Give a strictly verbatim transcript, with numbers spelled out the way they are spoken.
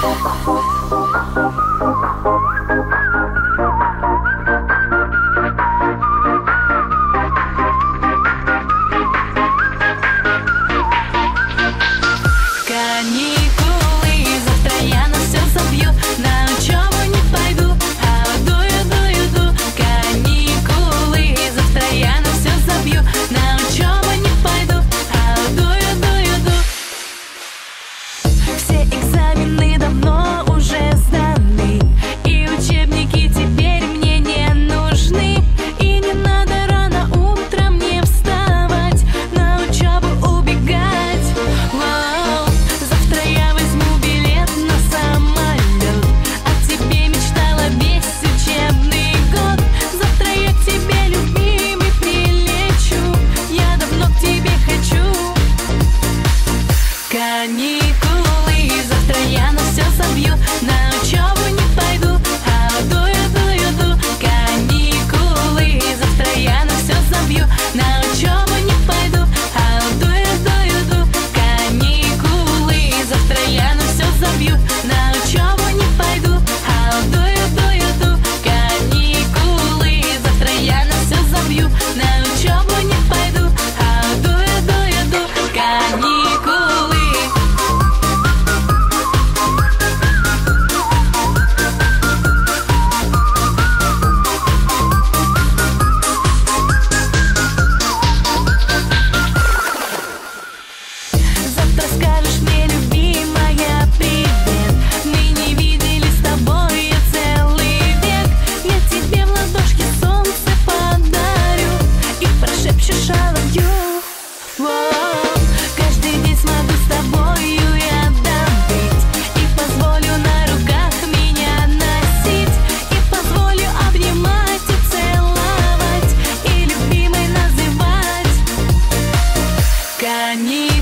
Каникулы, завтра я на все забью, на учебу не пойду, а дую, дую, ду. Каникулы, завтра я на все забью, на учебу не пойду, а дую, дую, ду. Каникулы, завтра я на все забью, на учебу не пойду, а дую, дую, ду. Каникулы, завтра я на все забью, на учебу не пойду, а дую, дую, ду. Каникулы. Скажешь мне, любимая, привет. Мы не виделись с тобой целый век. Я тебе в ладошки солнце подарю и прошепчешь I love you. Воу. Каждый день смогу с тобою я добыть, и позволю на руках меня носить, и позволю обнимать и целовать, и любимой называть. Каникулы.